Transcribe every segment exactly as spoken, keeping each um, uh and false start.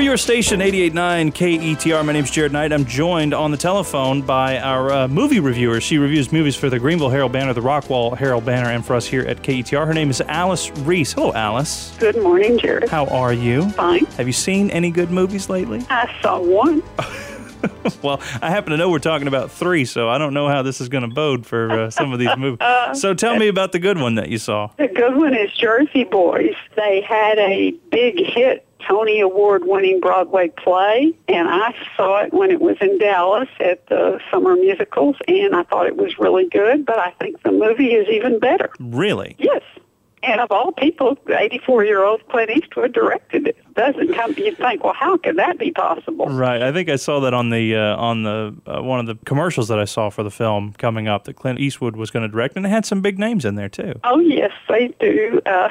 your station, eighty-eight point nine K E T R. My name's Jared Knight. I'm joined on the telephone by our uh, movie reviewer. She reviews movies for the Greenville Herald Banner, the Rockwall Herald Banner, and for us here at K E T R. Her name is Alice Reese. Hello, Alice. Good morning, Jared. How are you? Fine. Have you seen any good movies lately? I saw one. Well, I happen to know we're talking about three, so I don't know how this is going to bode for uh, some of these movies. So tell me about the good one that you saw. The good one is Jersey Boys. They had a big hit Tony Award-winning Broadway play, and I saw it when it was in Dallas at the Summer Musicals, and I thought it was really good, but I think the movie is even better. Really? Yes. And of all people, the eighty-four-year-old Clint Eastwood directed it. Doesn't come. You'd think, well, how could that be possible? Right. I think I saw that on the uh, on the uh, one of the commercials that I saw for the film coming up that Clint Eastwood was going to direct, and it had some big names in there too. Oh yes, they do. Uh,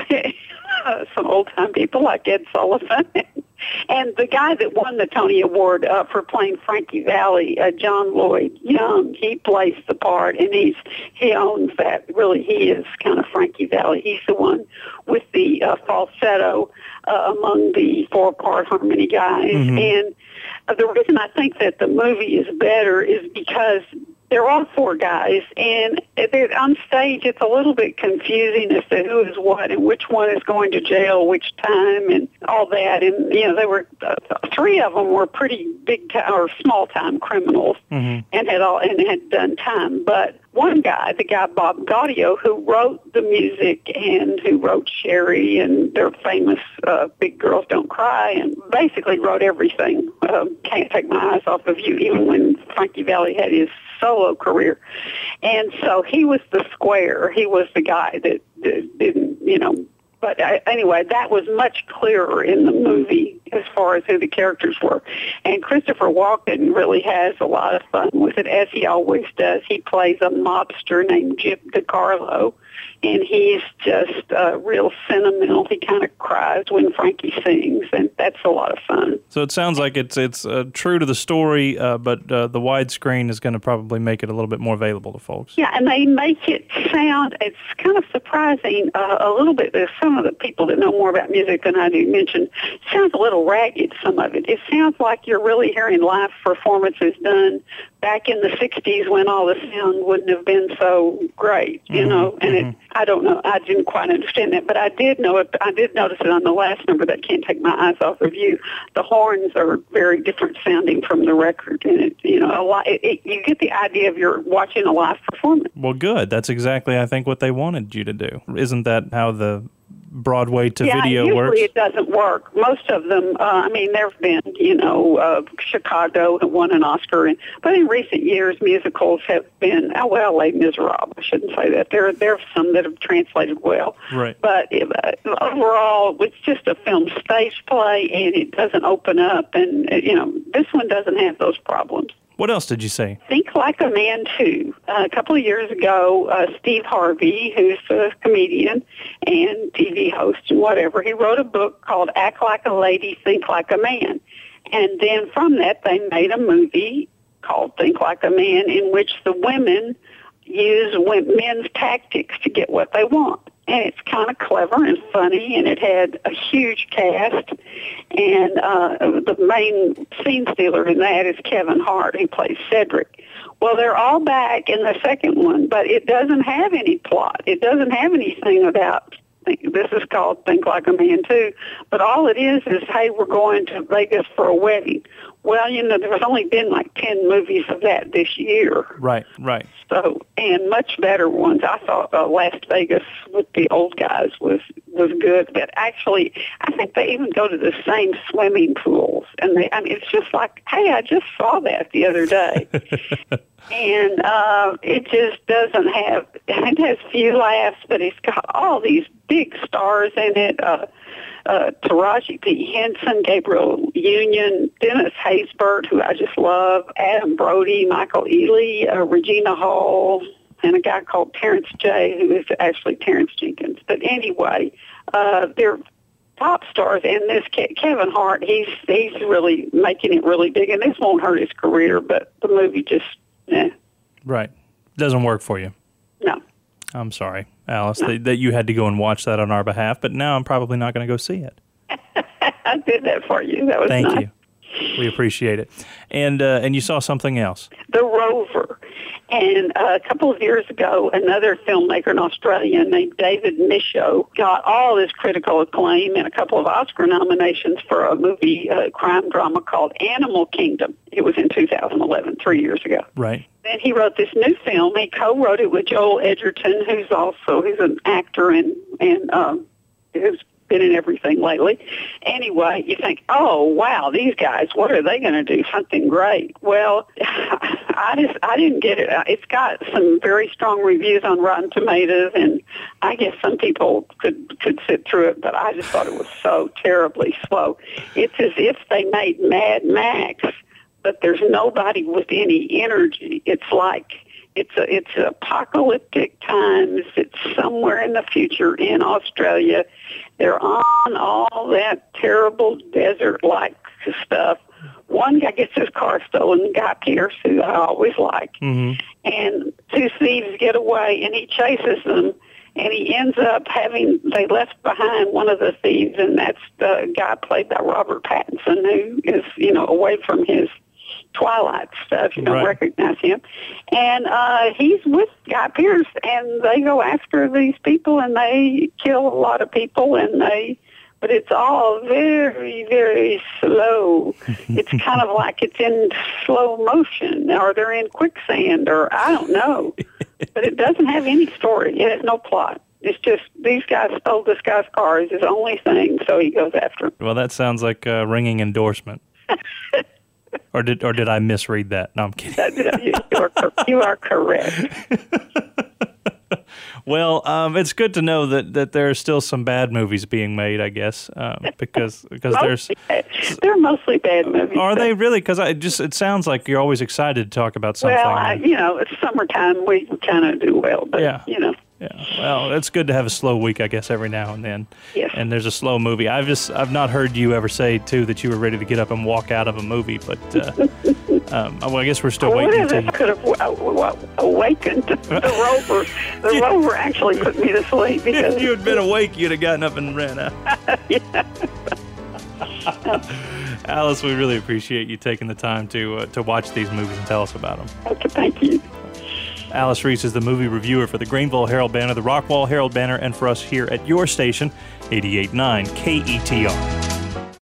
some old-time people like Ed Sullivan. And the guy that won the Tony Award uh, for playing Frankie Valli, uh, John Lloyd Young, he plays the part, and he's he owns that. Really, he is kind of Frankie Valli. He's the one with the uh, falsetto uh, among the four-part harmony guys. Mm-hmm. And uh, the reason I think that the movie is better is because they're all four guys, and they're on stage. It's a little bit confusing as to who is what and which one is going to jail which time and all that. And you know, they were uh, three of them were pretty big time or small time criminals, mm-hmm. and had all and had done time. But one guy, the guy Bob Gaudio, who wrote the music and who wrote Sherry and their famous uh, Big Girls Don't Cry, and basically wrote everything. Uh, Can't Take My Eyes Off of You, even when Frankie Valli had his solo career. And so he was the square. He was the guy that, that didn't, you know, but I, anyway, that was much clearer in the movie as far as who the characters were. And Christopher Walken really has a lot of fun with it, as he always does. He plays a mobster named Jim DiCarlo, and he's just uh, real sentimental. He kind of cries when Frankie sings, and that's a lot of fun. So it sounds like it's it's uh, true to the story, uh, but uh, the widescreen is going to probably make it a little bit more available to folks. Yeah, and they make it sound, it's kind of surprising uh, a little bit. There's some of the people that know more about music than I do mention, it sounds a little ragged, some of it. It sounds like you're really hearing live performances done back in the sixties when all the sound wouldn't have been so great, you mm-hmm, know, and mm-hmm. it, I don't know, I didn't quite understand that, but I did know it, I did notice it on the last number that Can't Take My Eyes Off of You. The horns are very different sounding from the record, and it, you know, a lot, it, it, you get the idea of you're watching a live performance. Well, good. That's exactly, I think, what they wanted you to do. Isn't that how the Broadway to yeah, video usually works? It doesn't work. Most of them, uh, I mean, there have been, you know, uh, Chicago that won an Oscar, and, but in recent years, musicals have been, oh, well, Les Miserables, I shouldn't say that. There, there are some that have translated well. Right. But uh, overall, it's just a film stage play, and it doesn't open up, and, uh, you know, this one doesn't have those problems. What else did you say? Think Like a Man, too. Uh, a couple of years ago, uh, Steve Harvey, who's a comedian and T V host and whatever, he wrote a book called Act Like a Lady, Think Like a Man. And then from that, they made a movie called Think Like a Man, in which the women use men's tactics to get what they want. And it's kind of clever and funny, and it had a huge cast. And uh, the main scene stealer in that is Kevin Hart, who plays Cedric. Well, they're all back in the second one, but it doesn't have any plot. It doesn't have anything about, this is called Think Like a Man, too. But all it is is, hey, we're going to Vegas for a wedding. Well, you know, there's only been like ten movies of that this year. Right, right. So, and much better ones. I thought uh, Las Vegas with the old guys was was good, but actually, I think they even go to the same swimming pools, and they, I mean, it's just like, hey, I just saw that the other day, and uh, it just doesn't have. It has few laughs, but it's got all these big stars in it. Uh, Uh, Taraji P. Henson, Gabriel Union, Dennis Haysbert, who I just love, Adam Brody, Michael Ealy, uh, Regina Hall, and a guy called Terrence J., who is actually Terrence Jenkins. But anyway, uh, they're top stars, and this Ke- Kevin Hart, he's he's really making it really big, and this won't hurt his career, but the movie just, eh. Right. Doesn't work for you. No. I'm sorry, Alice, no. that, that you had to go and watch that on our behalf, but now I'm probably not going to go see it. I did that for you. That was Thank nice. you. We appreciate it. And uh, and you saw something else. The Rover. And uh, a couple of years ago, another filmmaker in Australia named David Michôd got all this critical acclaim and a couple of Oscar nominations for a movie, uh, crime drama called Animal Kingdom. It was in two thousand eleven, three years ago. Right. Then he wrote this new film. He co-wrote it with Joel Edgerton, who's also he's an actor and and um, who's been in everything lately. Anyway, you think, oh wow, these guys, what are they going to do? Something great. Well, I just I didn't get it. It's got some very strong reviews on Rotten Tomatoes, and I guess some people could could sit through it, but I just thought it was so terribly slow. It's as if they made Mad Max, but there's nobody with any energy. It's like it's a, it's apocalyptic times. It's somewhere in the future in Australia. They're on all that terrible desert-like stuff. One guy gets his car stolen, Guy Pearce, who I always like, Mm-hmm. and two thieves get away, and he chases them, and he ends up having, they left behind one of the thieves, and that's the guy played by Robert Pattinson, who is, you know, away from his Twilight stuff. You don't Right. recognize him. And uh, he's with Guy Pearce, and they go after these people, and they kill a lot of people, and they, but it's all very, very slow. It's kind of like it's in slow motion, or they're in quicksand, or I don't know. But it doesn't have any story. It has no plot. It's just these guys stole this guy's car is his only thing, so he goes after him. Well, that sounds like a ringing endorsement. Or did or did I misread that? No, I'm kidding. you, you, are, you are correct. Well, um, it's good to know that, that there are still some bad movies being made, I guess, um, because because there's they're mostly bad movies. Are they really? Because I just it sounds like you're always excited to talk about something. Well, I, you know, it's summertime. We kind of do well, but Yeah. you know. Yeah, well, it's good to have a slow week, I guess, every now and then. Yes. And there's a slow movie. I've just I've not heard you ever say too that you were ready to get up and walk out of a movie, but uh, um, well, I guess we're still Well, waiting whatever until could have w- w- awakened the rover. The rover actually put me to sleep because if you had been awake, you'd have gotten up and ran out. Alice, we really appreciate you taking the time to uh, to watch these movies and tell us about them. Okay, thank you. Alice Reese is the movie reviewer for the Greenville Herald Banner, the Rockwall Herald Banner, and for us here at your station, eighty-eight point nine K E T R.